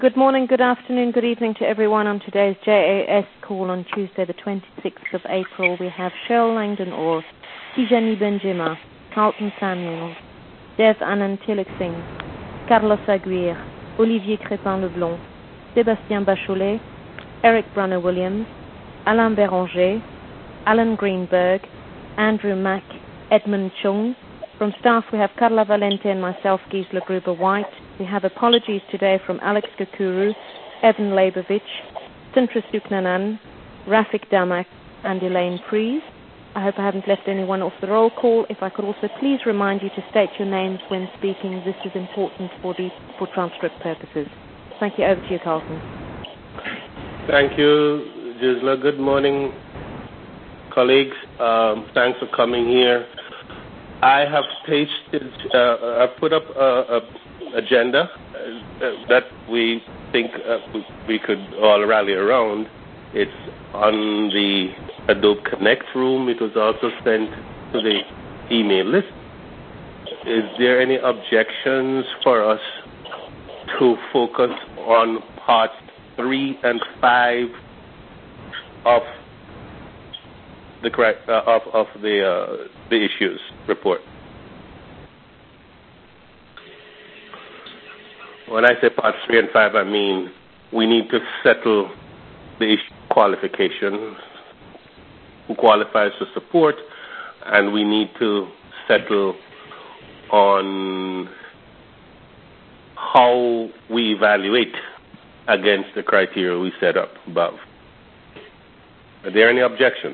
Good morning, good afternoon, good evening to everyone on today's JAS call on Tuesday, the 26th of April. We have Cheryl Langdon-Orr, Tijani Benjima, Carlton Samuels, Dev Anand Tilak-Singh, Carlos Aguirre, Olivier Crépin-Leblond, Sébastien Bacholet, Eric Brunner-Williams, Alain Béranger, Alan Greenberg, Andrew Mack, Edmund Chung. From staff, we have Carla Valente and myself, Gisela Gruber-White. We have apologies today from Alex Kakuru, Evan Leibovich, Sintra Suknanan, Rafik Damak, and Elaine Freeze. I hope I haven't left anyone off the roll call. If I could also please remind you to state your names when speaking. This is important for transcript purposes. Thank you. Over to you, Carlton. Thank you, Gisela. Good morning, colleagues. Thanks for coming here. I have I've put up a agenda that we think we could all rally around. It's on the Adobe Connect room. It was also sent to the email list. Is there any objections for us to focus on parts 3 and 5 of the issues report? When I say parts 3 and 5, I mean we need to settle the issue of qualification, who qualifies for support, and we need to settle on how we evaluate against the criteria we set up above. Are there any objections?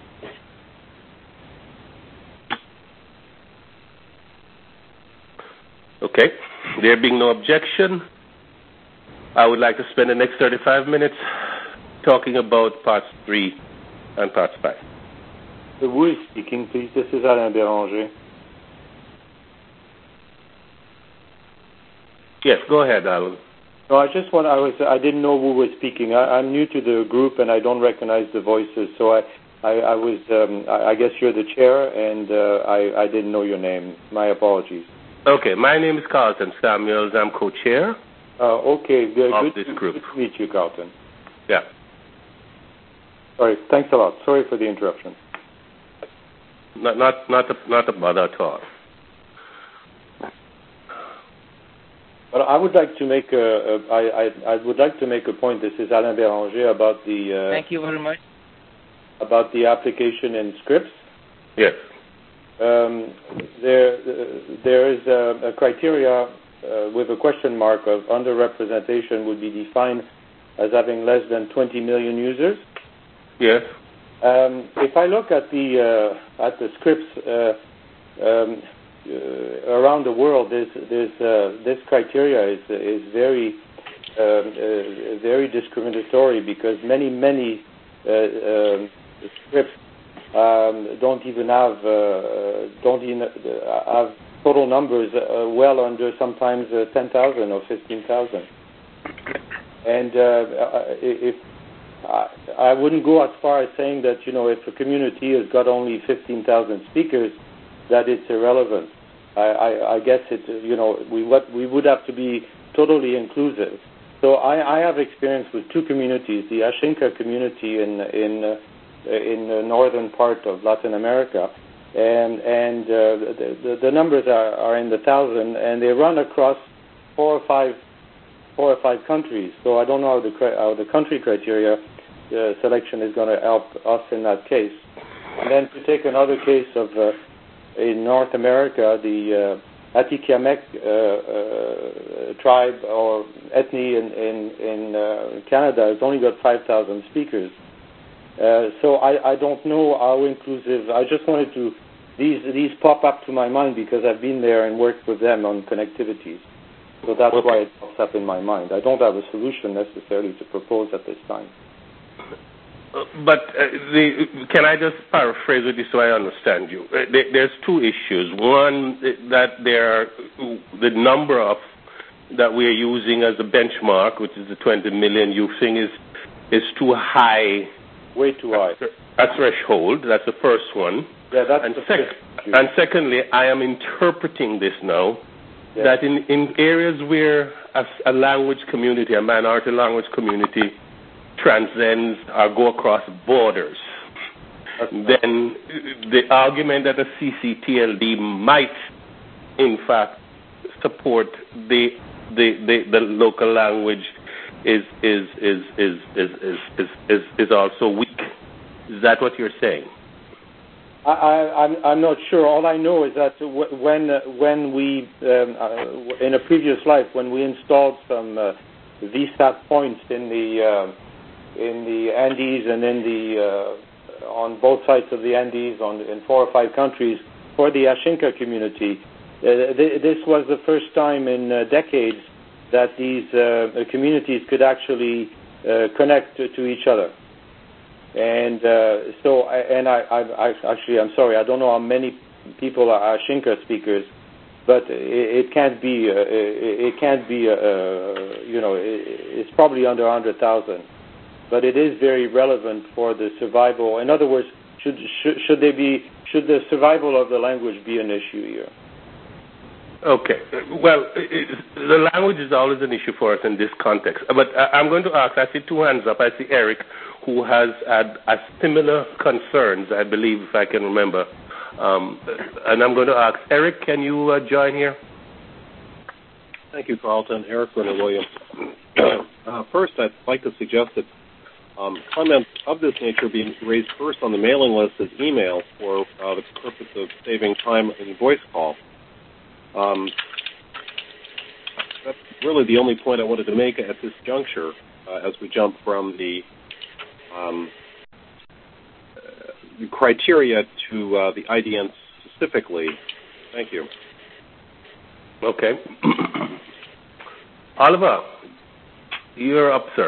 Okay. There being no objection, I would like to spend the next 35 minutes talking about parts 3 and parts 5. Who is speaking, please? This is Alain Béranger. Yes, go ahead, Alan. No, I didn't know who was speaking. I'm new to the group and I don't recognize the voices, so I guess you're the chair and I didn't know your name. My apologies. Okay, my name is Carlton Samuels. I'm co-chair okay. of this group. Good to meet you, Carlton. Yeah. Sorry, thanks a lot. Sorry for the interruption. Not a bother at all. But I would like to make a point. This is Alain Béranger about the. Thank you very much. About the application in Scripps. Yes. There is a criteria with a question mark of underrepresentation would be defined as having less than 20 million users. Yes. If I look at the Scripps around the world, this criteria is very very discriminatory because many Scripps don't even have total numbers well under sometimes 10,000 or 15,000. And if I wouldn't go as far as saying that if a community has got only 15,000 speakers, that it's irrelevant. I guess we would have to be totally inclusive. So I have experience with two communities: the Ashinka community in the northern part of Latin America, and the numbers are in the thousand, and they run across four or five countries. So I don't know how the country criteria selection is going to help us in that case. And then to take another case of in North America, the Atikamekw tribe or ethne in Canada has only got 5,000 speakers. So I don't know how inclusive. I just wanted to these pop up to my mind because I've been there and worked with them on connectivities. So that's why it pops up in my mind. I don't have a solution necessarily to propose at this time. But can I just paraphrase it so I understand you? There's two issues. One, that the number of that we're using as a benchmark, which is the 20 million you think is too high. Way too high. A threshold. That's the first one. Yeah, that's and secondly, I am interpreting this now that in areas where a language community, a minority language community, transcends or go across borders, then the argument that a CCTLD might, in fact, support the local language is also weak. Is that what you're saying? I'm not sure. All I know is that when we in a previous life, when we installed some VSAT points in the Andes and on both sides of the Andes, in 4 or 5 countries for the Ashinka community, this was the first time in decades that these communities could actually connect to each other. And I'm sorry, I don't know how many people are Ashinka speakers, but it can't be, it's probably under 100,000. But it is very relevant for the survival. In other words, should the survival of the language be an issue here? Okay. Well, the language is always an issue for us in this context. But I'm going to ask, I see 2 hands up. I see Eric, who has had similar concerns, I believe, if I can remember. And I'm going to ask, Eric, can you join here? Thank you, Carlton. Eric Renner-Williams. First, I'd like to suggest that comments of this nature be raised first on the mailing list as email for the purpose of saving time in voice call. That's really the only point I wanted to make at this juncture as we jump from the criteria to the IDN specifically. Thank you. Okay. Oliver, you're up, sir.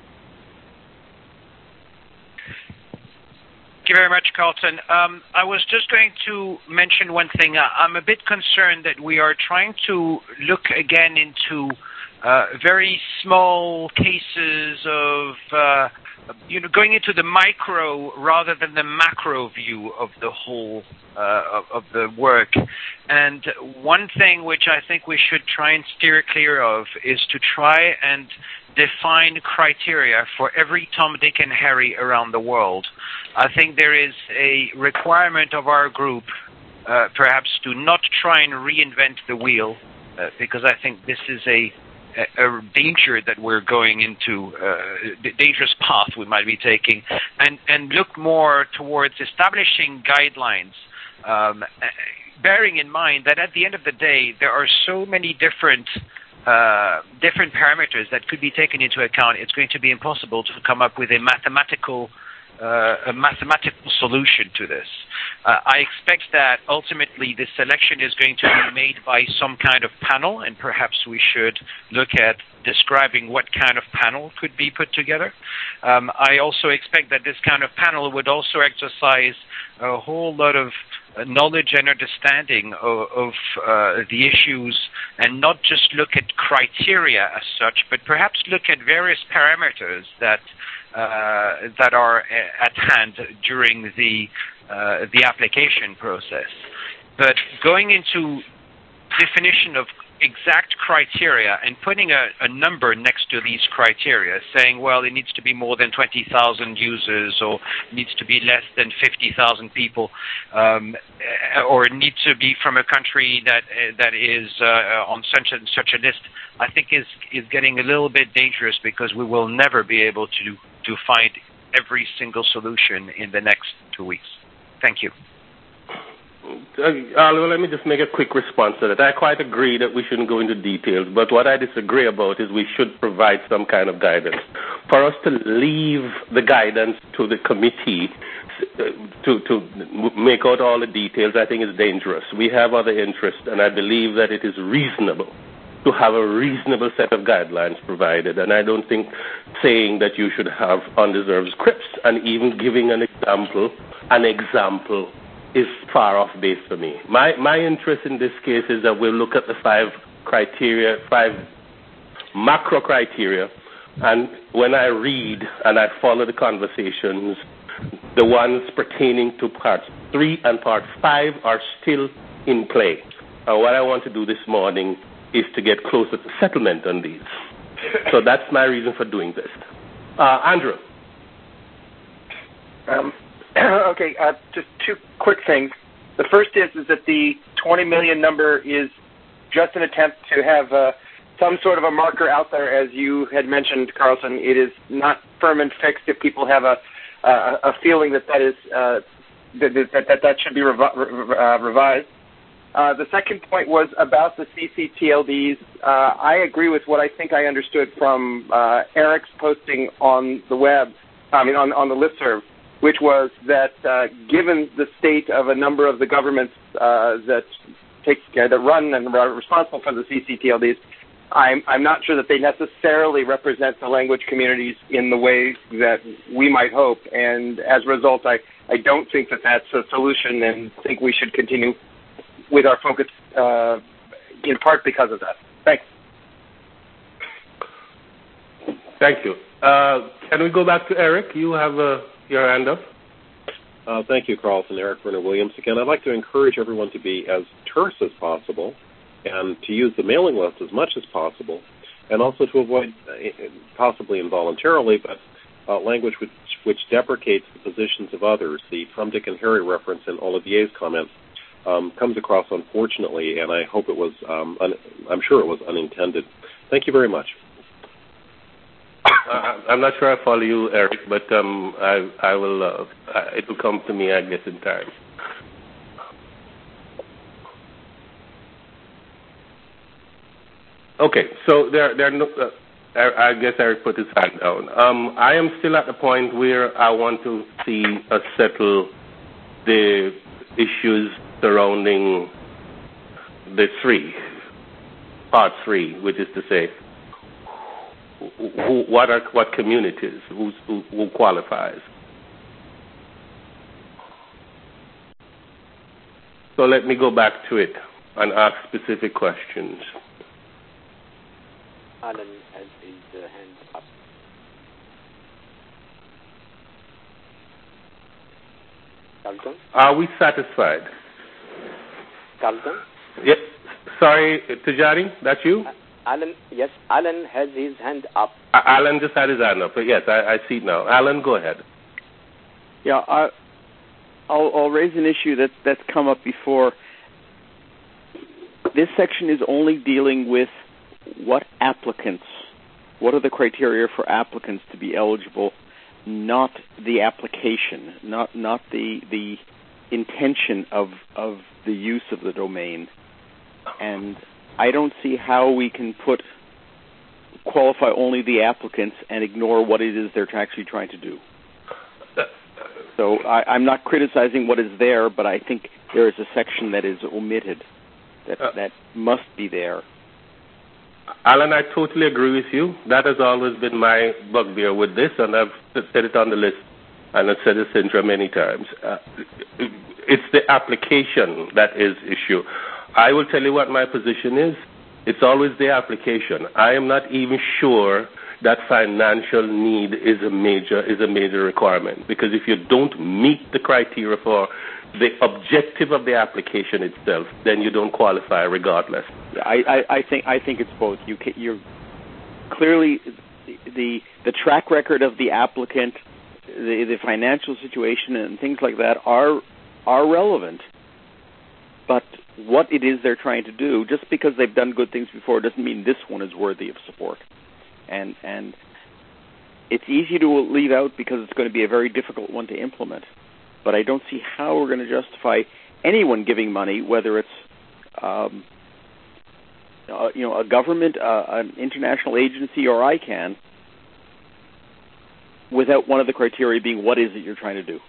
Thank you very much, Carlton. I was just going to mention one thing. I'm a bit concerned that we are trying to look again into very small cases of, going into the micro rather than the macro view of the whole of the work. And one thing which I think we should try and steer clear of is to try and define criteria for every Tom, Dick, and Harry around the world. I think there is a requirement of our group, perhaps, to not try and reinvent the wheel, because I think this is a danger that we're going into, the dangerous path we might be taking, and look more towards establishing guidelines, bearing in mind that at the end of the day, there are so many different parameters that could be taken into account. It's going to be impossible to come up with a mathematical solution to this. I expect that ultimately the selection is going to be made by some kind of panel, and perhaps we should look at describing what kind of panel could be put together. I also expect that this kind of panel would also exercise a whole lot of knowledge and understanding of the issues, and not just look at criteria as such, but perhaps look at various parameters that are at hand during the application process. But going into definition of exact criteria and putting a number next to these criteria, saying, well, it needs to be more than 20,000 users, or it needs to be less than 50,000 people, or it needs to be from a country that is on such a list, I think is getting a little bit dangerous, because we will never be able to find every single solution in the next 2 weeks. Thank you. Oliver, let me just make a quick response to that. I quite agree that we shouldn't go into details, but what I disagree about is we should provide some kind of guidance. For us to leave the guidance to the committee to make out all the details, I think is dangerous. We have other interests, and I believe that it is reasonable to have a reasonable set of guidelines provided, and I don't think saying that you should have undeserved scripts and even giving an example is far off base for me. My interest in this case is that we'll look at the 5 macro criteria, and when I read and I follow the conversations, the ones pertaining to Part 3 and Part 5 are still in play. What I want to do this morning is to get closer to settlement on these. So that's my reason for doing this. Andrew. Okay, just two quick things. The first is that the 20 million number is just an attempt to have some sort of a marker out there, as you had mentioned, Carlton. It is not firm and fixed. If people have a feeling that is that should be revised. The second point was about the CCTLDs. I agree with what I think I understood from Eric's posting on the web, on the listserv, which was that given the state of a number of the governments that run and are responsible for the CCTLDs, I'm not sure that they necessarily represent the language communities in the way that we might hope, and as a result, I don't think that that's a solution, and think we should continue with our focus in part because of that. Thanks. Thank you. Can we go back to Eric? You have your hand up. Thank you, Carlton. Eric Werner Williams again. I'd like to encourage everyone to be as terse as possible and to use the mailing list as much as possible, and also to avoid, possibly involuntarily, but language which deprecates the positions of others. The Tom, Dick, and Harry reference in Olivier's comments comes across unfortunately, and I hope it was, I'm sure it was unintended. Thank you very much. I'm not sure I follow you, Eric, but I will. It will come to me, I guess, in time. Okay, so there are no. I guess Eric put his hand down. I am still at the point where I want to see us settle the issues surrounding the part three, which is to say, what communities, who qualifies. So let me go back to it and ask specific questions. Alan has his hand up. Carlton? Are we satisfied? Carlton? Yes. Sorry, Tijari, that's you? Alan, yes, Alan has his hand up. Alan just had his hand up. Yes, I see it now. Alan, go ahead. Yeah, I'll raise an issue that's come up before. This section is only dealing with what are the criteria for applicants to be eligible, not the application, not the intention of the use of the domain. And I don't see how we can qualify only the applicants and ignore what it is they're actually trying to do. So I'm not criticizing what is there, but I think there is a section that is omitted that must be there. Alan, I totally agree with you. That has always been my bugbear with this, and I've said it on the list, and I've said it Sintra many times. It's the application that is issue. I will tell you what my position is. It's always the application. I am not even sure that financial need is a major requirement, because if you don't meet the criteria for the objective of the application itself, then you don't qualify regardless. I think it's both. You're clearly the track record of the applicant, the financial situation, and things like that are relevant. But what it is they're trying to do, just because they've done good things before, doesn't mean this one is worthy of support. And it's easy to leave out because it's going to be a very difficult one to implement. But I don't see how we're going to justify anyone giving money, whether it's a government, an international agency, or ICANN, without one of the criteria being what is it you're trying to do.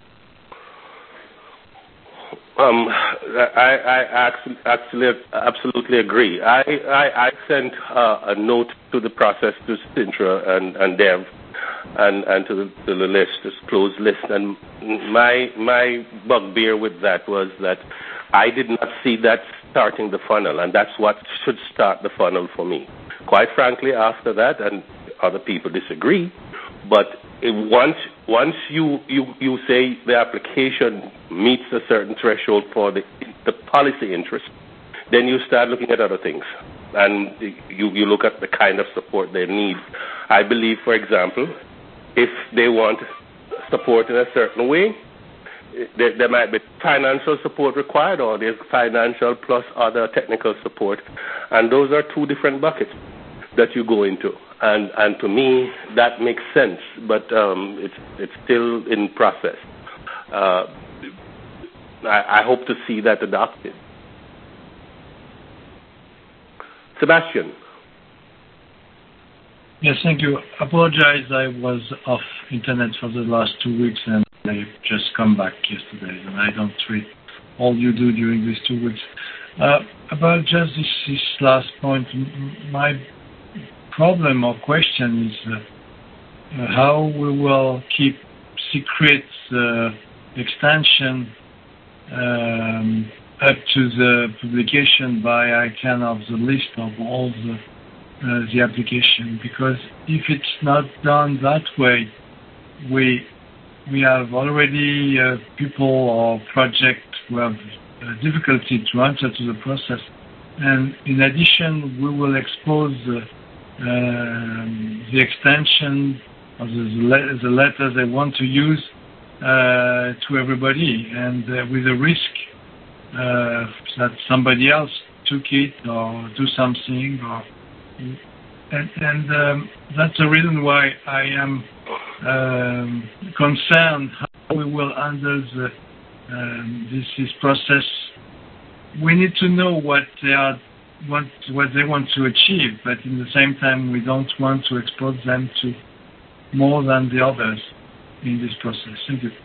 I actually absolutely agree. I sent a note to the process to Sintra and Dev and to the list, this closed list, and my bugbear with that was that I did not see that starting the funnel, and that's what should start the funnel for me. Quite frankly, after that, and other people disagree, but once you say the application meets a certain threshold for the policy interest, then you start looking at other things. and you look at the kind of support they need. I believe, for example, if they want support in a certain way, there might be financial support required, or there's financial plus other technical support, and those are two different buckets that you go into. And to me, that makes sense, but it's still in process. I hope to see that adopted. Sebastian. Yes, thank you. Apologize, I was off internet for the last 2 weeks, and I just come back yesterday, and I don't read all you do during these 2 weeks. About just this last point, my problem or question is how we will keep secret extension up to the publication by ICANN of the list of all the application, because if it's not done that way, we have already people or projects who have difficulty to enter to the process, and in addition, we will expose the extension of the letter they want to use to everybody, and with a risk that somebody else took it or do something, and that's the reason why I am concerned how we will handle this process. We need to know what they want to achieve, but in the same time, we don't want to expose them to more than the others in this process. Thank you.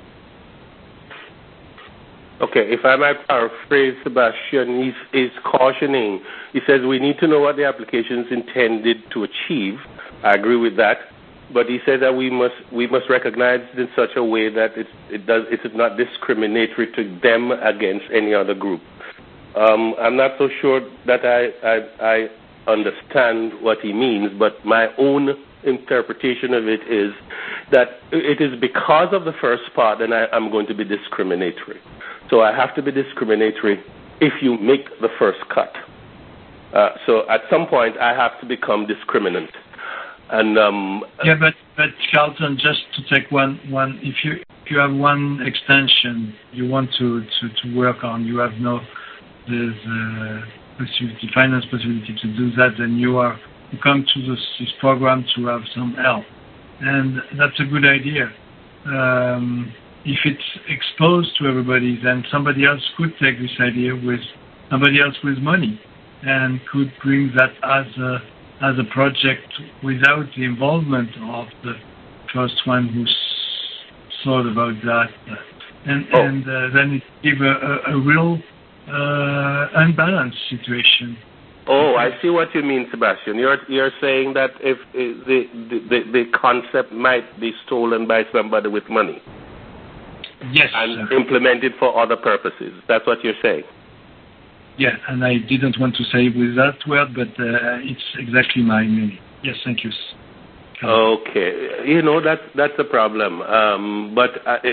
Okay, if I might paraphrase Sebastian, he's cautioning. He says we need to know what the application is intended to achieve. I agree with that, but he said that we must recognize it in such a way that it is not discriminatory to them against any other group. I'm not so sure that I understand what he means, but my own interpretation of it is that it is because of the first part that I'm going to be discriminatory. So I have to be discriminatory if you make the first cut. So at some point I have to become discriminant. And yeah, but Carlton, just to take one, if you have one extension you want to work on, you have there's possibility, finance possibility to do that, then you come to this program to have some help, and that's a good idea. If it's exposed to everybody, then somebody else could take this idea with somebody else with money, and could bring that as a project without the involvement of the first one who thought about that, and then it give a real unbalanced situation. Oh, I see what you mean, Sebastian. You're saying that if the concept might be stolen by somebody with money. Yes. And implemented for other purposes. That's what you're saying. Yeah, and I didn't want to say with that word, but it's exactly my meaning. Yes, thank you. Okay, that's a problem. But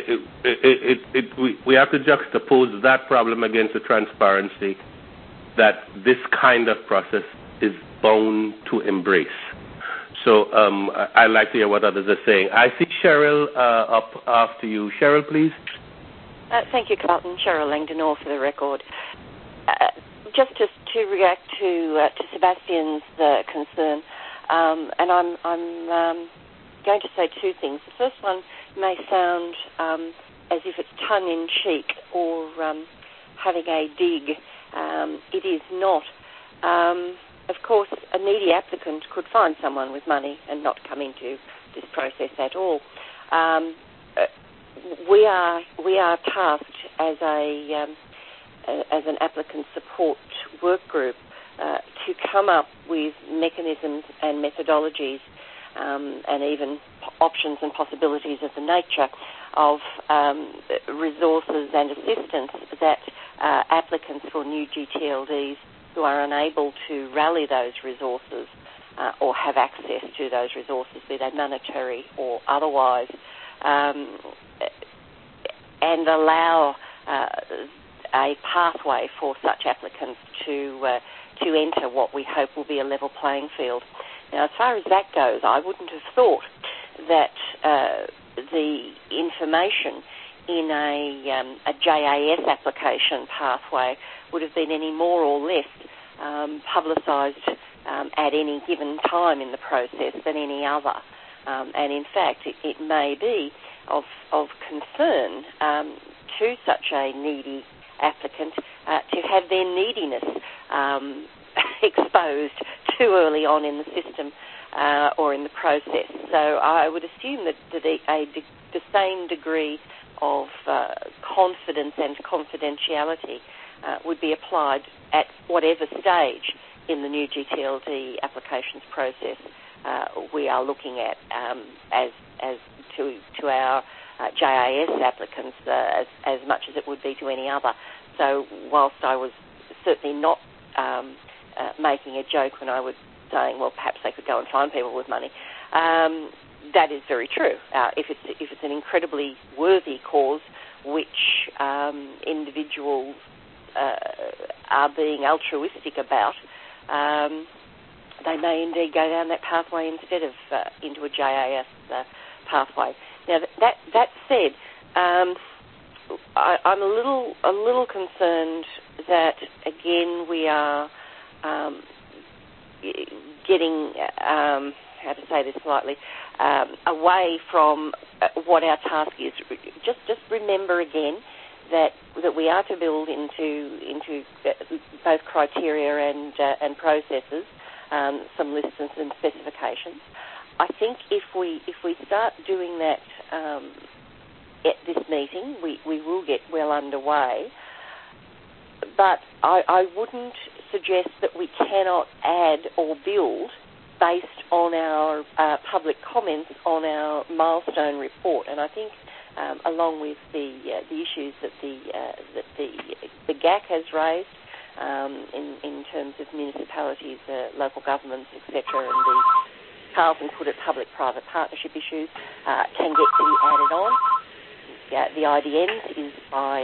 we have to juxtapose that problem against the transparency that this kind of process is bound to embrace. So I'd like to hear what others are saying. I see Cheryl up after you. Cheryl, please. Thank you, Carlton. Cheryl Langdon for the record. Just to react to Sebastian's concern, and I'm going to say two things. The first one may sound as if it's tongue-in-cheek or having a dig. It is not. Of course, a needy applicant could find someone with money and not come into this process at all. We are tasked as an applicant support work group to come up with mechanisms and methodologies and even options and possibilities of the nature of resources and assistance that applicants for new GTLDs who are unable to rally those resources or have access to those resources, be they monetary or otherwise, and allow a pathway for such applicants to enter what we hope will be a level playing field. Now, as far as that goes, I wouldn't have thought that the information in a JAS application pathway would have been any more or less publicised at any given time in the process than any other. And in fact, it may be of concern to such a needy applicant to have their neediness exposed too early on in the system or in the process. So I would assume that the same degree of confidence and confidentiality would be applied at whatever stage in the new GTLD applications process we are looking at as to our JAS applicants as much as it would be to any other. So whilst I was certainly not making a joke when I was saying, well, perhaps they could go and find people with money, that is very true. If it's an incredibly worthy cause, which individuals are being altruistic about, they may indeed go down that pathway instead of into a JAS pathway. Now, that said, I'm a little concerned that again we are getting how to say this politely away from what our task is. Just remember again that we are to build into both criteria and processes some lists and some specifications. I think if we start doing that at this meeting, we will get well underway. But I wouldn't suggest that we cannot add or build based on our public comments on our milestone report. And I think along with the issues that the GAC has raised in terms of municipalities, local governments, etc., and the Carlton put it public-private partnership issues can get to be added on. The IDNs is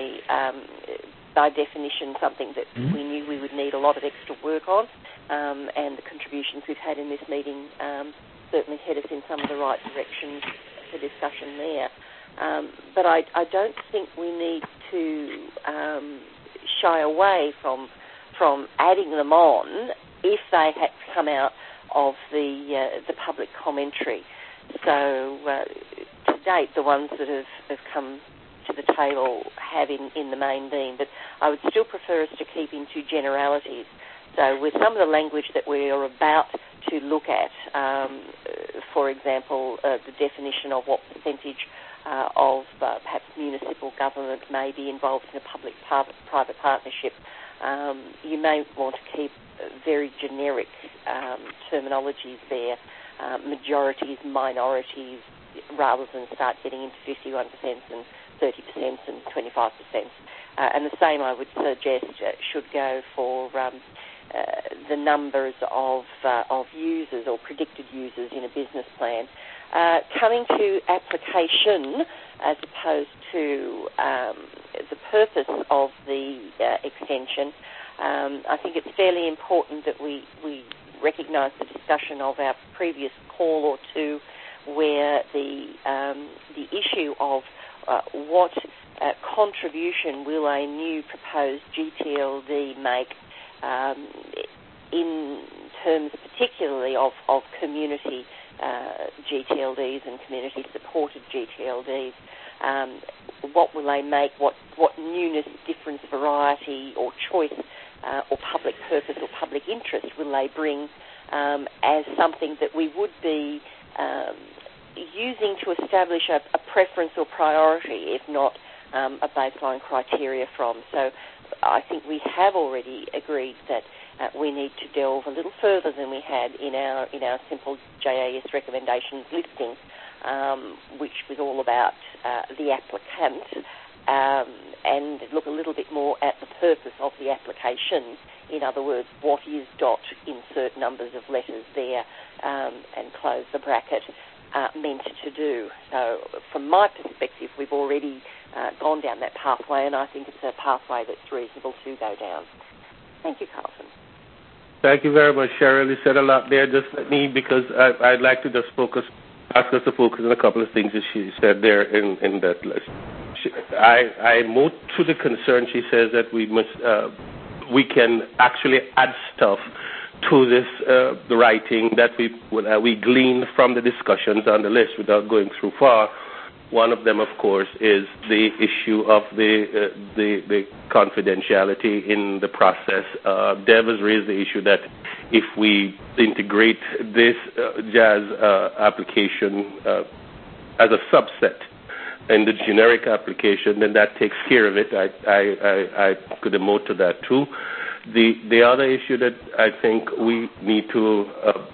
by definition something that we knew we would need a lot of extra work on, and the contributions we've had in this meeting certainly head us in some of the right directions for discussion there. But I don't think we need to shy away from adding them on if they had come out of the public commentary. So to date, the ones that have come to the table have in the main beam, but I would still prefer us to keep into generalities. So with some of the language that we are about to look at, for example, the definition of what percentage of perhaps municipal government may be involved in a public-private partnership, you may want to keep very generic terminologies there, majorities, minorities, rather than start getting into 51% and 30% and 25%. And the same, I would suggest, should go for the numbers of users or predicted users in a business plan. Coming to application as opposed to the purpose of the extension, I think it's fairly important that we recognise the discussion of our previous call or two, where the issue of what contribution will a new proposed GTLD make in terms particularly of community GTLDs and community-supported GTLDs. What will they make? What newness, difference, variety, or choice, or public purpose or public interest will they bring as something that we would be using to establish a preference or priority, if not a baseline criteria from? So I think we have already agreed that we need to delve a little further than we had in our simple JAS recommendations listing, which was all about the applicant, and look a little bit more at the purpose of the application. In other words, what is insert numbers of letters there and close the bracket meant to do. So from my perspective, we've already gone down that pathway, and I think it's a pathway that's reasonable to go down. Thank you, Carlton. Thank you very much, Cheryl. You said a lot there. Just let me, because I'd like to just ask us to focus on a couple of things that she said there in that list. I moved to the concern. She says that we can actually add stuff to this the writing that we glean from the discussions on the list without going through far. One of them, of course, is the issue of the confidentiality in the process. Dev has raised the issue that if we integrate this JAS application as a subset in the generic application, then that takes care of it. I could emote to that too. The other issue that I think we need to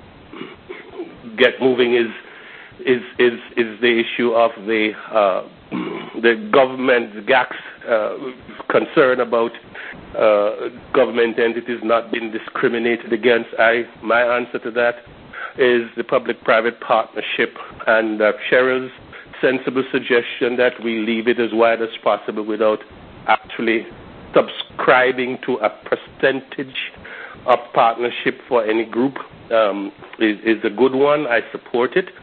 get moving is the issue of the government, the GAC's concern about government entities not being discriminated against. My answer to that is the public-private partnership, and Cheryl's sensible suggestion that we leave it as wide as possible without actually subscribing to a percentage of partnership for any group is a good one. I support it.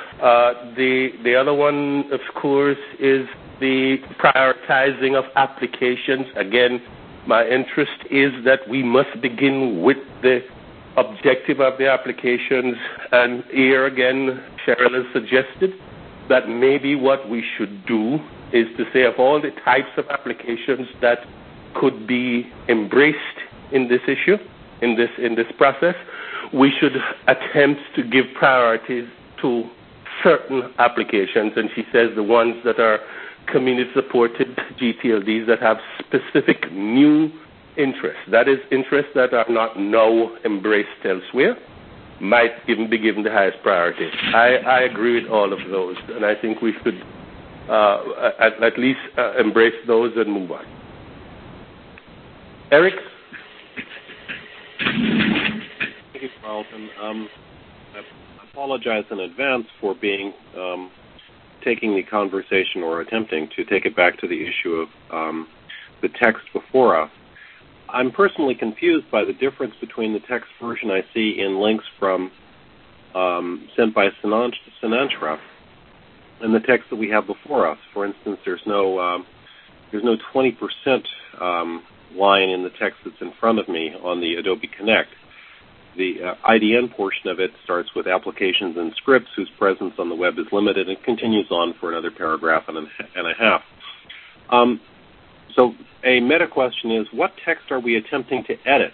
The other one, of course, is the prioritizing of applications. Again, my interest is that we must begin with the objective of the applications. And here again, Cheryl has suggested that maybe what we should do is to say of all the types of applications that could be embraced in this issue, in this process, we should attempt to give priorities to certain applications, and she says the ones that are community-supported GTLDs that have specific new interests, that is, interests that are not now embraced elsewhere, might even be given the highest priority. I agree with all of those, and I think we should at least embrace those and move on. Eric? Thank you, Carlton. I apologize in advance for taking the conversation or attempting to take it back to the issue of the text before us. I'm personally confused by the difference between the text version I see in links from sent by Sinantra and the text that we have before us. For instance, there's no 20% line in the text that's in front of me on the Adobe Connect. The IDN portion of it starts with applications and scripts whose presence on the web is limited and continues on for another paragraph and a half. So a meta question is, what text are we attempting to edit?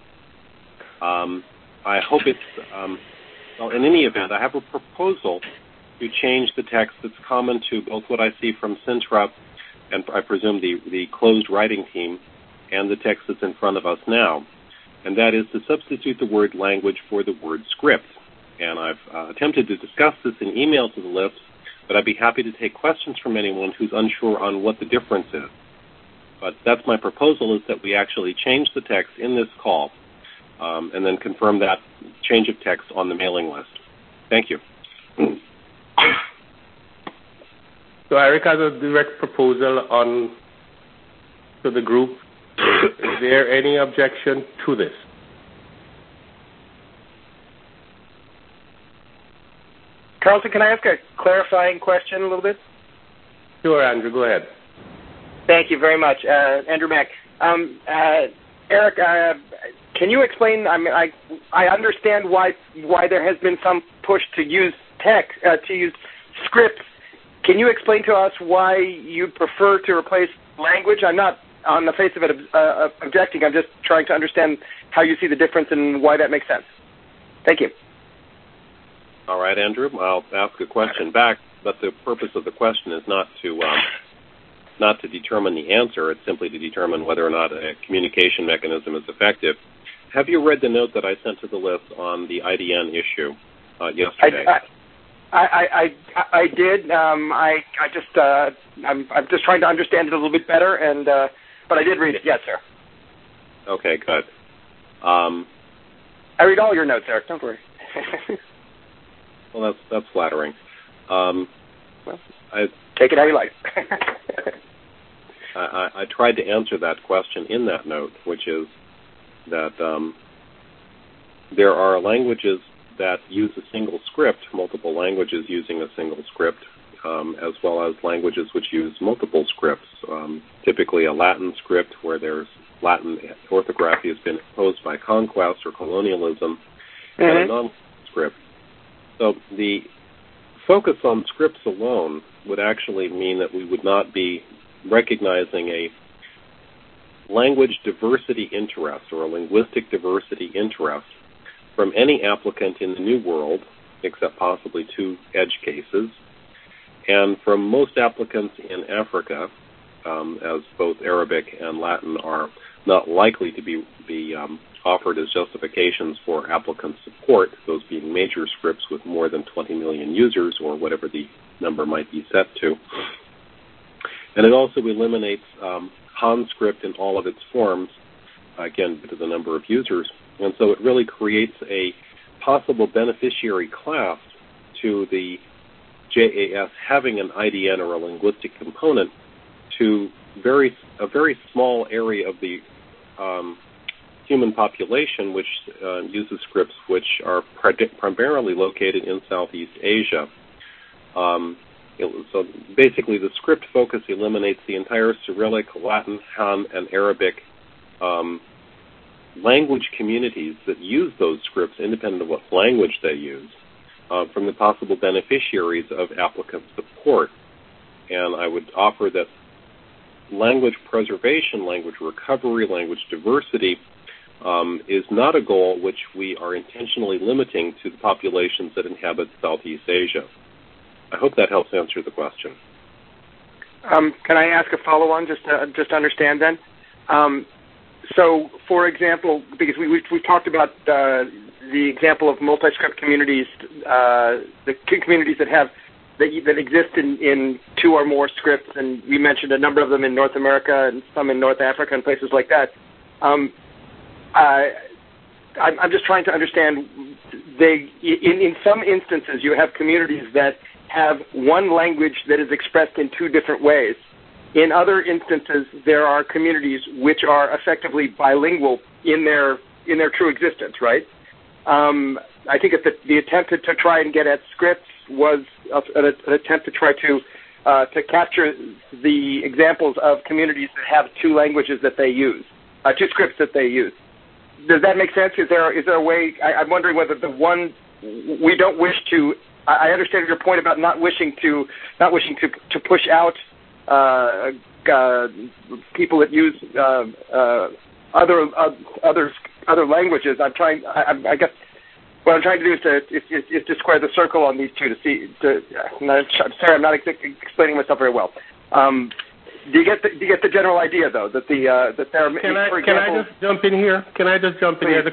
I hope it's, well, in any event, I have a proposal to change the text that's common to both what I see from Sintra and I presume the closed writing team and the text that's in front of us now. And that is to substitute the word language for the word script. And I've attempted to discuss this in email to the list, but I'd be happy to take questions from anyone who's unsure on what the difference is. But that's my proposal, is that we actually change the text in this call and then confirm that change of text on the mailing list. Thank you. So Eric has a direct proposal to the group. Is there any objection to this? Carlton, can I ask a clarifying question a little bit? Sure, Andrew, go ahead. Thank you very much. Andrew Mack. Eric, can you explain, I understand why there has been some push to use text, to use scripts. Can you explain to us why you prefer to replace language? I'm not on the face of it objecting. I'm just trying to understand how you see the difference and why that makes sense. Thank you. All right, Andrew. I'll ask a question back, but the purpose of the question is not to determine the answer. It's simply to determine whether or not a communication mechanism is effective. Have you read the note that I sent to the list on the IDN issue yesterday? I did. I'm just trying to understand it a little bit better, but I did read it. Yes, sir. Okay, good. I read all your notes, Eric. Don't worry. Well, that's flattering. Well, take it how you like. I tried to answer that question in that note, which is that there are languages that use a single script, multiple languages using a single script, as well as languages which use multiple scripts, typically a Latin script where there's Latin orthography has been imposed by conquest or colonialism, and a non-script. So the focus on scripts alone would actually mean that we would not be recognizing a language diversity interest or a linguistic diversity interest from any applicant in the New World, except possibly 2 edge cases, and from most applicants in Africa, as both Arabic and Latin are not likely to be offered as justifications for applicant support, those being major scripts with more than 20 million users or whatever the number might be set to. And it also eliminates Han script in all of its forms, again, due to the number of users. And so it really creates a possible beneficiary class to the JAS having an IDN or a linguistic component to a very small area of the human population which uses scripts which are primarily located in Southeast Asia. So basically the script focus eliminates the entire Cyrillic, Latin, Han, and Arabic language communities that use those scripts independent of what language they use from the possible beneficiaries of applicant support. And I would offer that language preservation, language recovery, language diversity is not a goal which we are intentionally limiting to the populations that inhabit Southeast Asia. I hope that helps answer the question. Can I ask a follow-on just to understand then? So, for example, because we've talked about the example of multi-script communities, the communities that exist in 2 or more scripts, and we mentioned a number of them in North America and some in North Africa and places like that. I'm just trying to understand. In some instances, you have communities that have one language that is expressed in 2 different ways. In other instances, there are communities which are effectively bilingual in their true existence, right? I think the attempt to try and get at scripts was an attempt to try to capture the examples of communities that have 2 languages that they use, 2 scripts that they use. Does that make sense? Is there a way? I'm wondering whether the one we don't wish to. I understand your point about not wishing to push out people that use other languages. I guess what I'm trying to do is to square the circle on these 2 to see. I'm sorry, I'm not explaining myself very well. Do you get the general idea though that there are? Can I just jump in here? Here?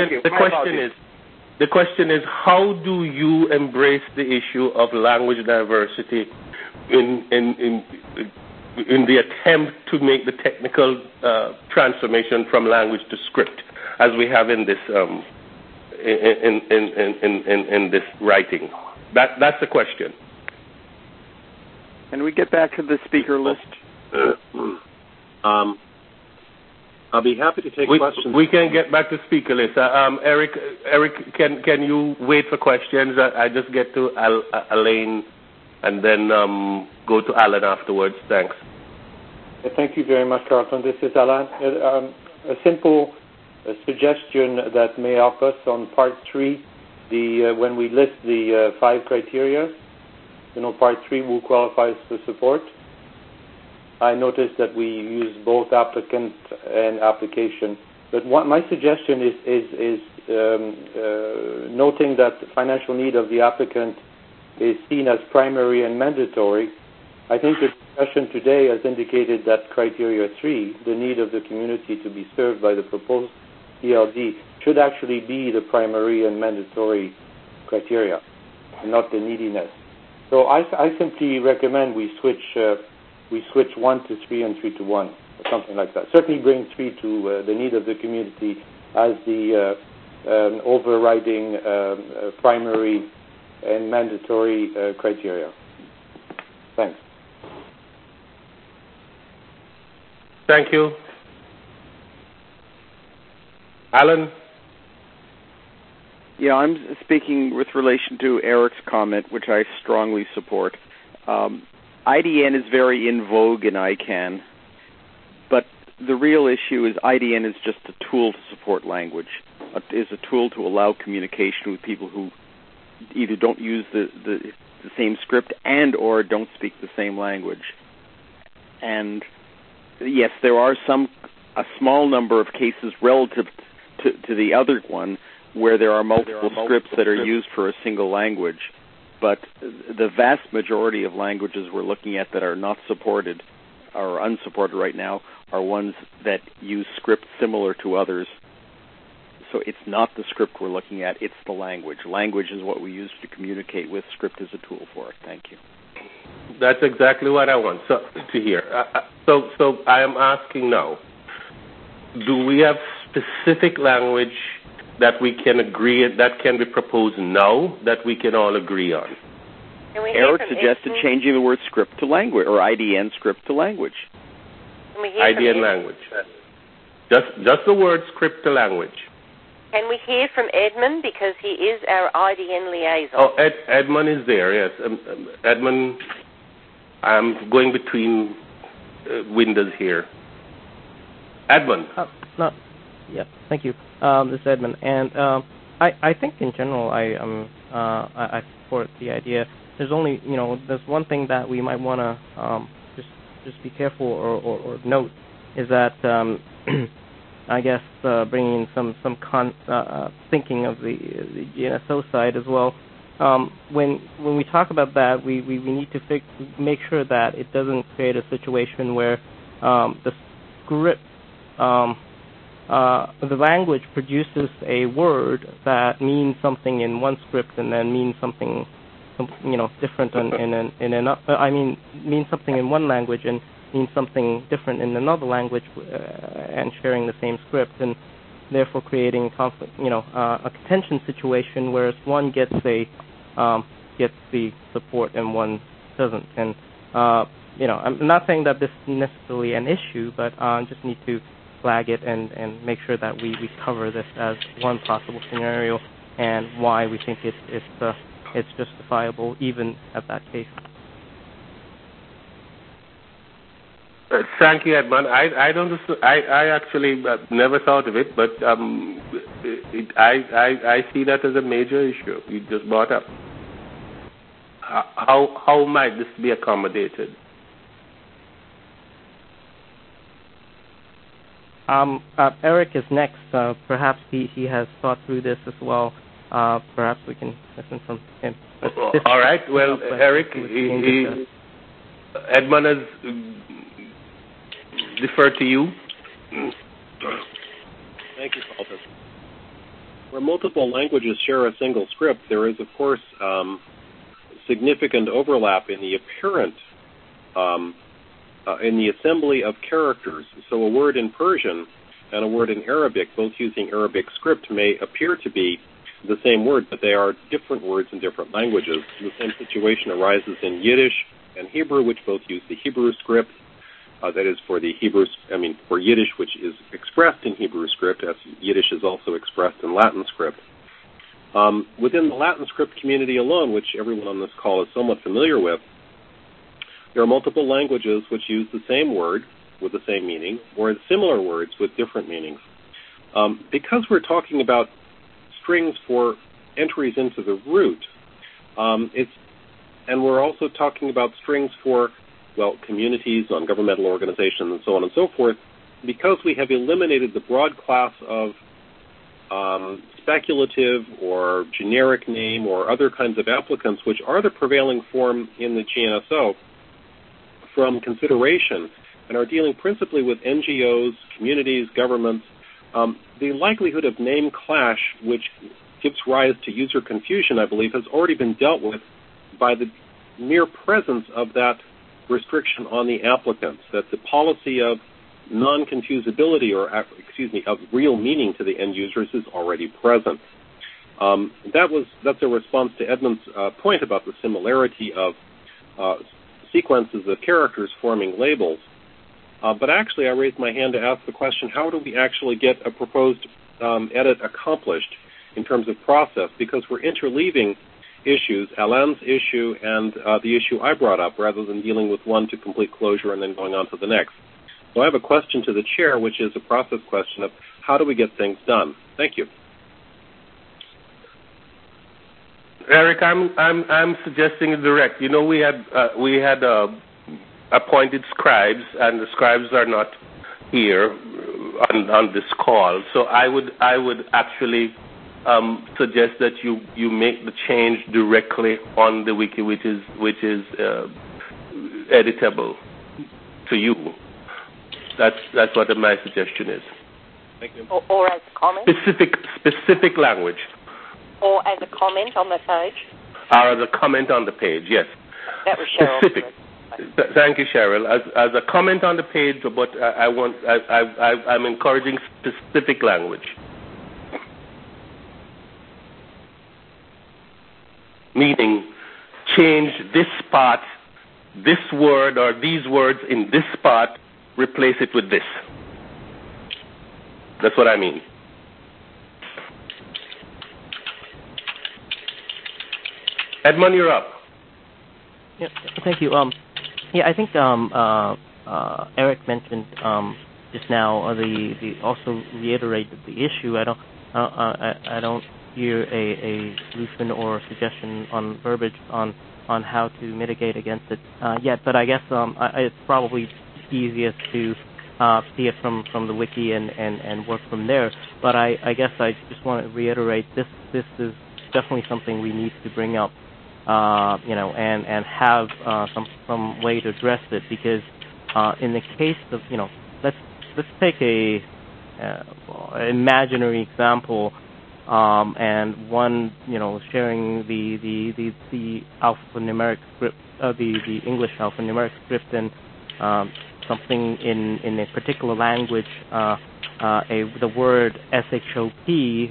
The question is how do you embrace the issue of language diversity in the attempt to make the technical transformation from language to script, as we have in this in this writing? That's the question. Can we get back to the speaker list? I'll be happy to take questions. We can get back to speaker list. Eric, can you wait for questions? I just get to Elaine and then go to Alan afterwards. Thanks. Thank you very much, Carlton. This is Alan. A simple suggestion that may help us on part 3, when we list the 5 criteria, part 3 who qualifies for support. I noticed that we use both applicant and application. But my suggestion is noting that the financial need of the applicant is seen as primary and mandatory. I think the discussion today has indicated that criteria 3, the need of the community to be served by the proposed ELD, should actually be the primary and mandatory criteria, not the neediness. So I simply recommend we switch 1 to 3 and 3 to 1, or something like that. Certainly bring 3 to the need of the community as the overriding primary and mandatory criteria. Thanks. Thank you. Alan? Yeah, I'm speaking with relation to Eric's comment, which I strongly support. IDN is very in vogue in ICANN, but the real issue is IDN is just a tool to support language, is a tool to allow communication with people who either don't use the same script and or don't speak the same language. And yes, there are a small number of cases relative to the other one where there are multiple scripts that are used for a single language. But the vast majority of languages we're looking at that are not supported or unsupported right now are ones that use scripts similar to others. So it's not the script we're looking at, it's the language. Language is what we use to communicate with. Script is a tool for it. Thank you. That's exactly what I want to hear. So I am asking now, do we have specific language that we can agree, that can be proposed now, that we can all agree on? Eric suggested changing the word script to language, or IDN script to language. IDN language. Just the word script to language. Can we hear from Edmund, because he is our IDN liaison? Oh, Edmund is there, yes. Edmund, I'm going between windows here. Edmund. Yeah, thank you. This is Edmund, and I think in general I support the idea. There's only there's one thing that we might want to just be careful or note is that I guess bringing some thinking of the GNSO side as well. When we talk about that, we need to make sure that it doesn't create a situation where the script the language produces a word that means something in one script and then means something different in another. I mean, means something in one language and means something different in another language, and sharing the same script, and therefore creating conflict. A contention situation where one gets the support and one doesn't. And I'm not saying that this is necessarily an issue, but just need to flag it and make sure that we cover this as one possible scenario and why we think it's justifiable even at that case. Thank you, Edmund. I actually never thought of it, but I see that as a major issue you just brought up. How might this be accommodated? Eric is next. Perhaps he has thought through this as well. Perhaps we can listen from him. All right. Well, Eric, Edmund has deferred to you. Thank you, Carlton. Where multiple languages share a single script, there is, of course, significant overlap in the apparent in the assembly of characters. So a word in Persian and a word in Arabic, both using Arabic script, may appear to be the same word, but they are different words in different languages. The same situation arises in Yiddish and Hebrew, which both use the Hebrew script. That is for for Yiddish, which is expressed in Hebrew script, as Yiddish is also expressed in Latin script. Within the Latin script community alone, which everyone on this call is somewhat familiar with, there are multiple languages which use the same word with the same meaning, or similar words with different meanings. Because we're talking about strings for entries into the root, and we're also talking about strings for, communities, non-governmental organizations, and so on and so forth, because we have eliminated the broad class of speculative or generic name or other kinds of applicants, which are the prevailing form in the GNSO, from consideration, and are dealing principally with NGOs, communities, governments, the likelihood of name clash, which gives rise to user confusion, I believe, has already been dealt with by the mere presence of that restriction on the applicants, that the policy of non-confusability of real meaning to the end users is already present. That's a response to Edmund's point about the similarity of sequences of characters forming labels. But actually, I raised my hand to ask the question, how do we actually get a proposed edit accomplished in terms of process? Because we're interleaving issues, Alain's issue and the issue I brought up, rather than dealing with one to complete closure and then going on to the next. So I have a question to the chair, which is a process question of how do we get things done? Thank you. Eric, I'm suggesting it direct. You know, we had appointed scribes, and the scribes are not here on this call. So I would actually suggest that you make the change directly on the wiki, which is editable to you. That's what my suggestion is. Thank you. Or as a comment. Specific language. Or as a comment on the page. Or as a comment on the page. Yes. That was Cheryl. Specific. Thank you, Cheryl. As a comment on the page, but I'm encouraging specific language. Meaning, change this part, this word or these words in this part, replace it with this. That's what I mean. Edmund, you're up. Yeah, thank you. I think Eric mentioned just now the also reiterated the issue. I don't hear a solution or suggestion on verbiage on how to mitigate against it yet. But I guess it's probably easiest to see it from the wiki and work from there. But I guess I just want to reiterate this is definitely something we need to bring up. And have some way to address it, because in the case of, let's take a imaginary example, and one, sharing the alphanumeric script, the English alphanumeric script, and something in a particular language, the word SHOP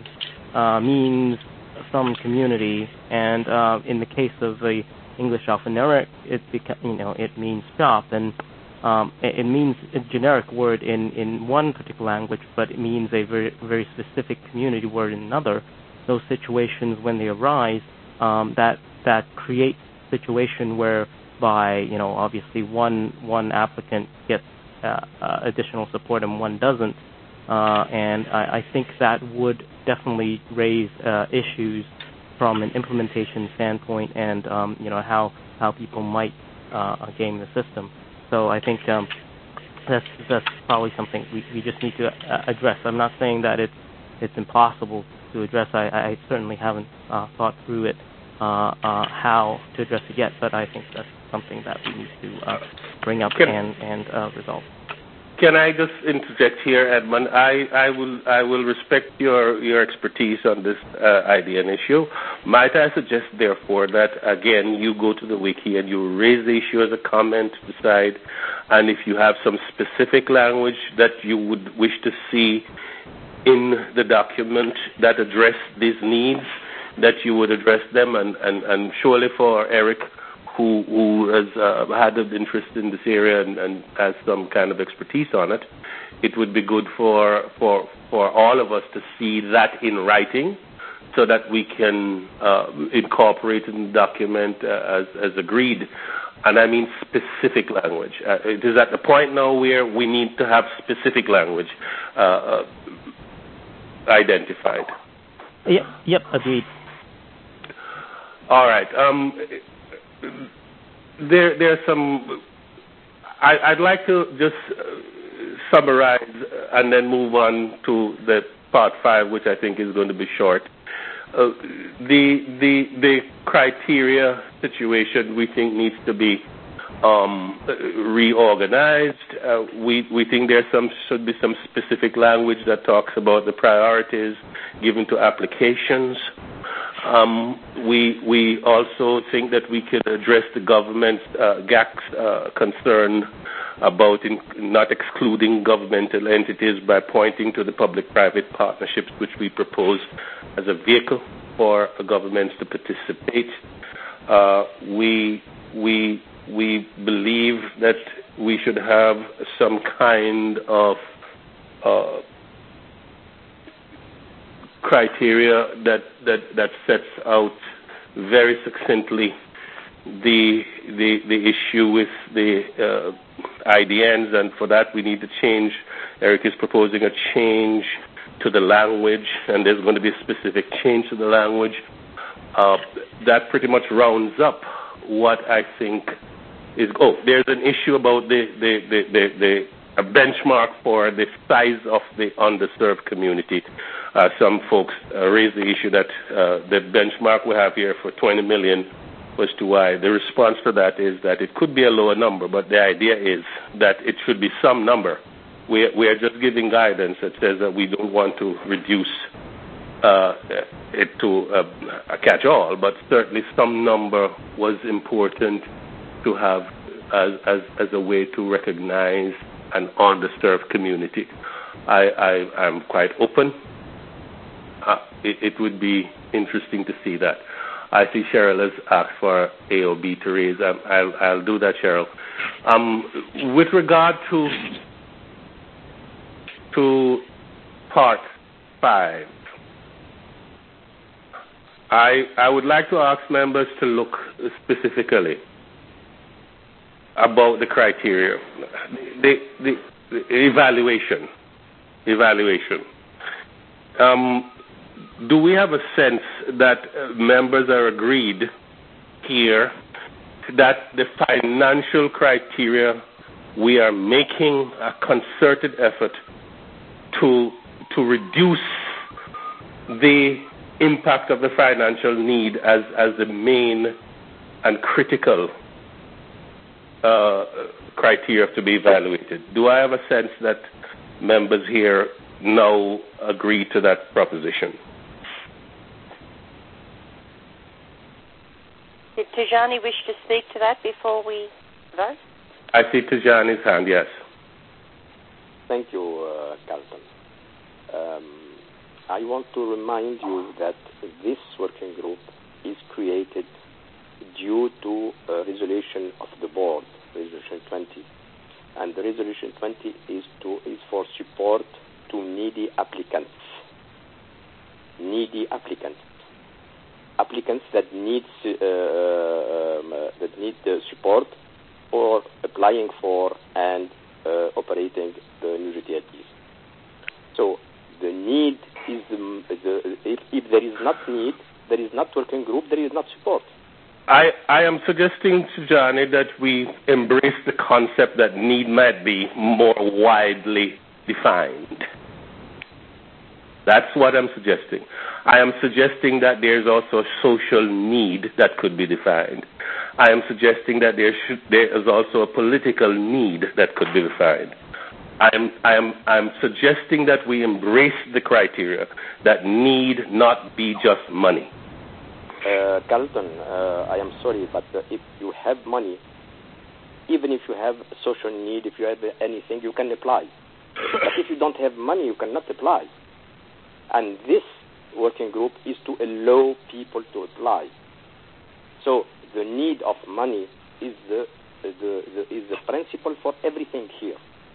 means some community, and in the case of the English alphanumeric, it means shop, and it means a generic word in one particular language, but it means a very, very specific community word in another. Those situations, when they arise, that creates a situation whereby, obviously one applicant gets additional support and one doesn't. And I think that would definitely raise issues from an implementation standpoint, and how people might game the system. So I think that's probably something we just need to address. I'm not saying that it's impossible to address. I certainly haven't thought through it how to address it yet, but I think that's something that we need to bring up and resolve. Can I just interject here, Edmund? I will respect your expertise on this idea and issue. Might I suggest, therefore, that, again, you go to the wiki and you raise the issue as a comment to the side, and if you have some specific language that you would wish to see in the document that address these needs, that you would address them, and surely for Eric, who has had an interest in this area and has some kind of expertise on it, it would be good for all of us to see that in writing, so that we can incorporate in the document as agreed. And I mean specific language. It is at the point now where we need to have specific language identified. Yep, agreed. All right. There's some. I'd like to just summarize and then move on to the part 5, which I think is going to be short. The criteria situation we think needs to be reorganized. We think should be some specific language that talks about the priorities given to applications. We also think that we could address the government's GAC's concern about not excluding governmental entities by pointing to the public-private partnerships, which we propose as a vehicle for governments to participate. We believe that we should have some kind of criteria that sets out very succinctly the issue with the IDNs, and for that we need to change. Eric is proposing a change to the language, and there's going to be a specific change to the language. That pretty much rounds up what I think is. Oh, there's an issue about the benchmark for the size of the underserved community. Some folks raise the issue that the benchmark we have here for 20 million was too high. The response to that is that it could be a lower number, but the idea is that it should be some number. We are just giving guidance that says that we don't want to reduce it to a catch-all, but certainly some number was important to have as a way to recognize an underserved community. I'm quite open. It would be interesting to see that. I see Cheryl has asked for A or B to raise. I'll do that, Cheryl. With regard to Part 5, I would like to ask members to look specifically about the criteria, the evaluation. Do we have a sense that members are agreed here that the financial criteria, we are making a concerted effort to reduce the impact of the financial need as the main and critical criteria to be evaluated? Do I have a sense that members here now agree to that proposition? Did Tijani wish to speak to that before we vote? I see Tijani's hand, yes. Thank you, Carlton. I want to remind you that this working group is created due to a resolution of the board, Resolution 20. And the Resolution 20 is for support to needy applicants. Applicants that need support for applying for and operating the new GTLTs. So the need is if there is not need, there is not working group, there is not support. I am suggesting to Johnny that we embrace the concept that need might be more widely defined. That's what I'm suggesting. I am suggesting that there's also a social need that could be defined. I am suggesting that there is also a political need that could be defined. I'm suggesting that we embrace the criteria that need not be just money. Carlton, I am sorry, but if you have money, even if you have social need, if you have anything, you can apply. But if you don't have money, you cannot apply. And this working group is to allow people to apply. So the need of money is the principle for everything here.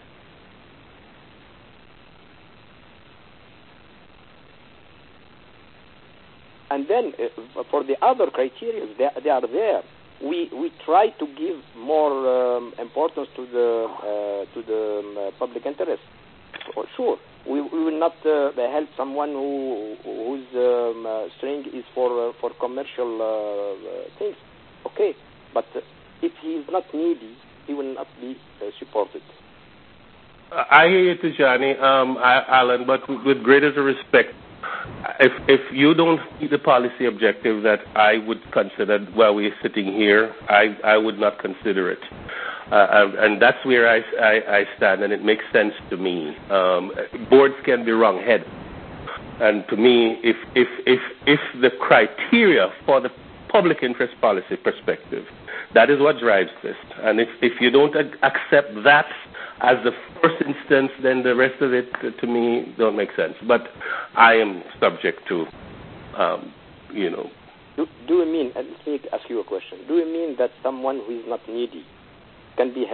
And then for the other criteria, they are there. We try to give more importance to the public interest. For sure, we will not help someone whose string is for commercial things. Okay, but if he is not needy, he will not be supported. I hear you, Tijani, Alan, but with greatest respect, if you don't see the policy objective that I would consider while we're sitting here, I would not consider it. And that's where I stand, and it makes sense to me. Boards can be wrong-headed. And to me, if the criteria for the public interest policy perspective, that is what drives this. And if you don't accept that as the first instance, then the rest of it, to me, don't make sense. But I am subject to, Do you mean, let me ask you a question, do you mean that someone who is not needy can be helped?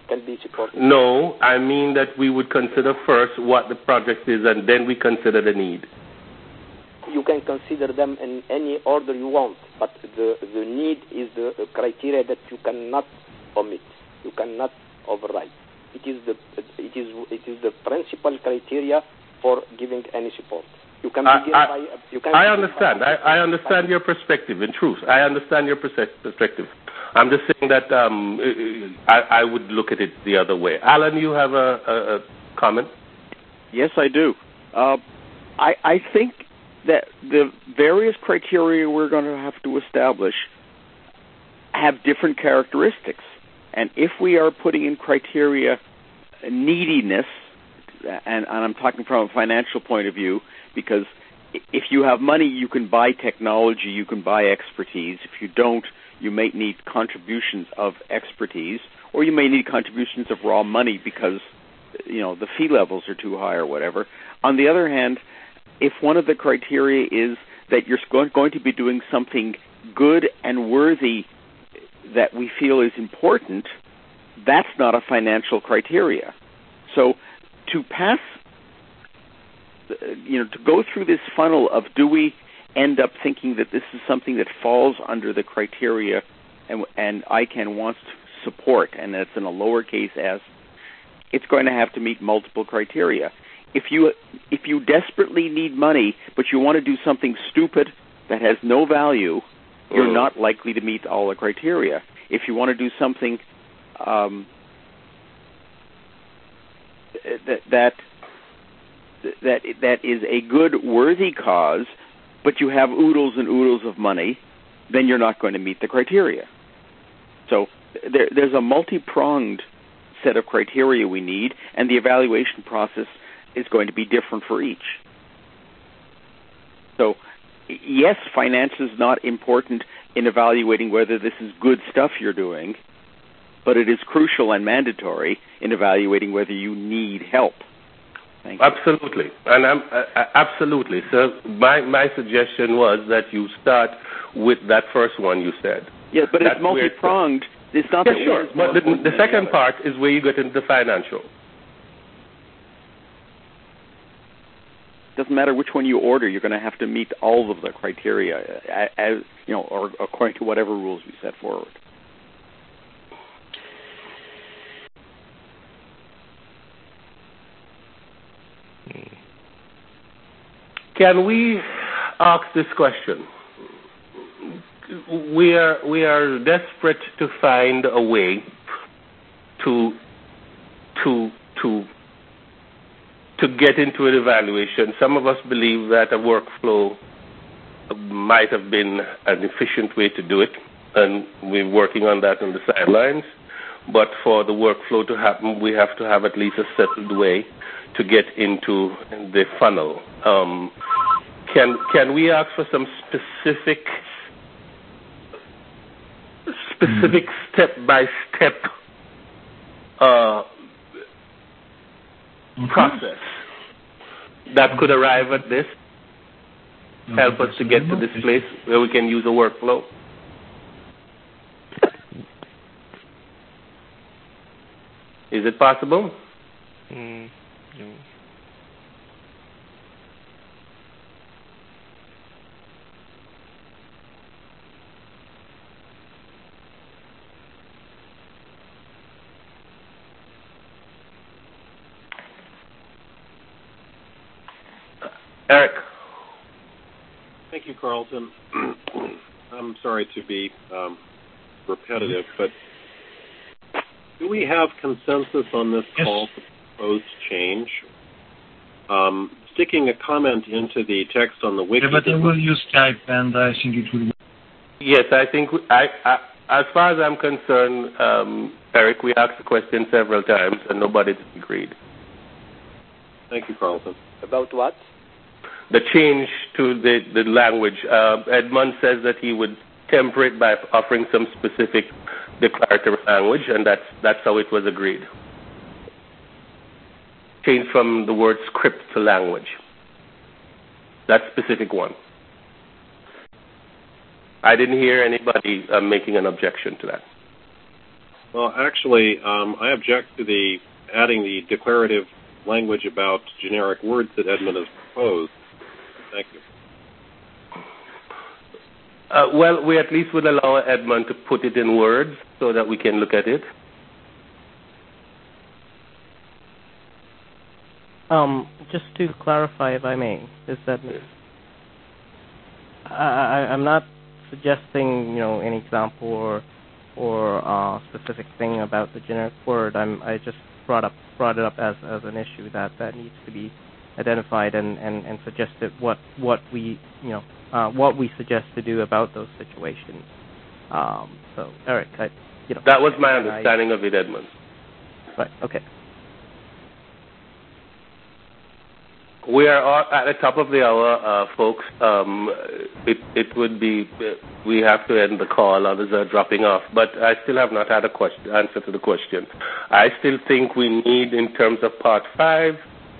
can be supported? No, I mean that we would consider first what the project is, and then we consider the need. You can consider them in any order you want, but the need is the criteria that you cannot omit, you cannot override. It is the principal criteria for giving any support. You can begin by. I understand. I understand your perspective. In truth, I understand your perspective. I'm just saying that I would look at it the other way. Alan, you have a comment? Yes, I do. I think that the various criteria we're going to have to establish have different characteristics. And if we are putting in criteria neediness, and I'm talking from a financial point of view, because if you have money, you can buy technology, you can buy expertise. If you don't, you may need contributions of expertise, or you may need contributions of raw money because, the fee levels are too high or whatever. On the other hand, if one of the criteria is that you're going to be doing something good and worthy that we feel is important, that's not a financial criteria. So to pass, to go through this funnel of do we end up thinking that this is something that falls under the criteria and ICANN wants to support, and that's in a lowercase s, it's going to have to meet multiple criteria. If you desperately need money, but you want to do something stupid that has no value, you're not likely to meet all the criteria. If you want to do something that is a good, worthy cause, but you have oodles and oodles of money, then you're not going to meet the criteria. So there's a multi-pronged set of criteria we need, and the evaluation process is going to be different for each. So, yes, finance is not important in evaluating whether this is good stuff you're doing, but it is crucial and mandatory in evaluating whether you need help. Thank you. Absolutely, and absolutely. So my suggestion was that you start with that first one you said. Yes, but it's multi-pronged. It's not that sure. But the second part is where you get into the financial. Doesn't matter which one you order, you're going to have to meet all of the criteria, as or according to whatever rules we set forward. Can we ask this question? We are desperate to find a way to get into an evaluation. Some of us believe that a workflow might have been an efficient way to do it, and we're working on that on the sidelines. But for the workflow to happen, we have to have at least a settled way to get into the funnel. Can we ask for some specific step-by-step process that could arrive at this, help us to get to this place where we can use a workflow? Is it possible? No. Eric. Thank you, Carlton. I'm sorry to be repetitive, but do we have consensus on this call for proposed change? Sticking a comment into the text on the wiki. Yeah, but I will use Skype, and I think it will work. Yes, I think as far as I'm concerned, Eric, we asked the question several times, and nobody agreed. Thank you, Carlton. About what? The change to the language. Edmund says that he would temper it by offering some specific declarative language, and that's how it was agreed. Change from the word script to language. That specific one. I didn't hear anybody making an objection to that. Well, actually, I object to the adding the declarative language about generic words that Edmund has proposed. Thank you. Well, we at least would allow Edmund to put it in words so that we can look at it. Just to clarify, if I may, is that I'm not suggesting, any example or specific thing about the generic word. I just brought it up as an issue that needs to be identified and suggested what we suggest to do about those situations. So, Eric, that was my understanding of it, Edmund. Right. Okay. We are at the top of the hour, folks. It would be we have to end the call. Others are dropping off, but I still have not had answer to the question. I still think we need, in terms of Part 5,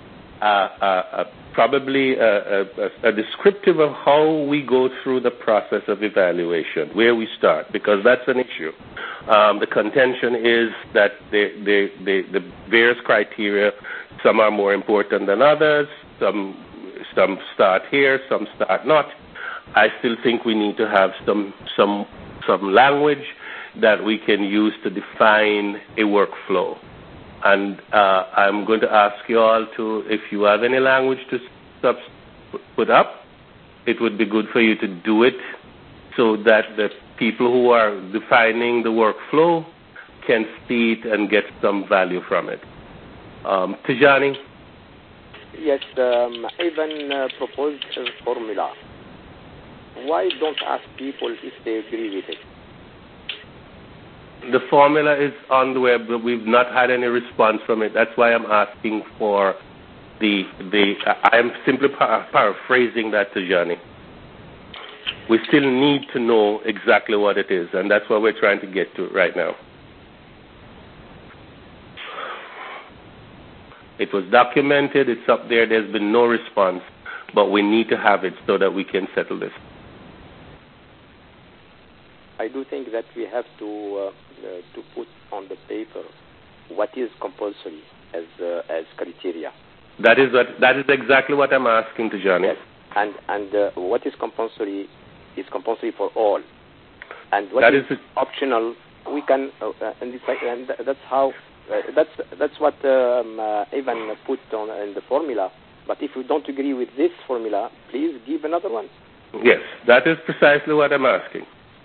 probably a descriptive of how we go through the process of evaluation, where we start, because that's an issue. The contention is that the various criteria, some are more important than others. Some start here, some start not. I still think we need to have some language that we can use to define a workflow. And I'm going to ask you all to, if you have any language to put up, it would be good for you to do it so that the people who are defining the workflow can see it and get some value from it. Tijani? Yes, Ivan proposed a formula. Why don't ask people if they agree with it? The formula is on the web, but we've not had any response from it. That's why I'm asking for I am simply paraphrasing that, Tijani. We still need to know exactly what it is, and that's what we're trying to get to right now. It was documented, it's up there, there's been no response, but we need to have it so that we can settle this. I do think that we have to put on the paper what is compulsory as criteria. That is exactly what I'm asking, Tijani. Yes. And what is compulsory for all, and what is optional we can and that's how. That's what Ivan put on in the formula. But if you don't agree with this formula, please give another one. Yes, that is precisely what I'm asking.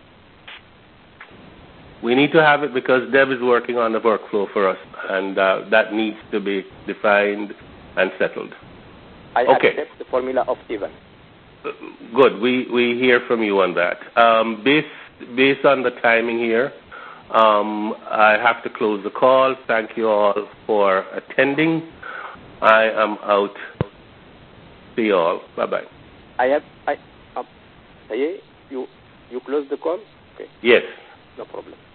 We need to have it because Deb is working on the workflow for us, and that needs to be defined and settled. I accept the formula of Ivan. Good. We hear from you on that. Based on the timing here, I have to close the call. Thank you all for attending. I am out. See you all. Bye-bye. You close the call? Okay. Yes. No problem.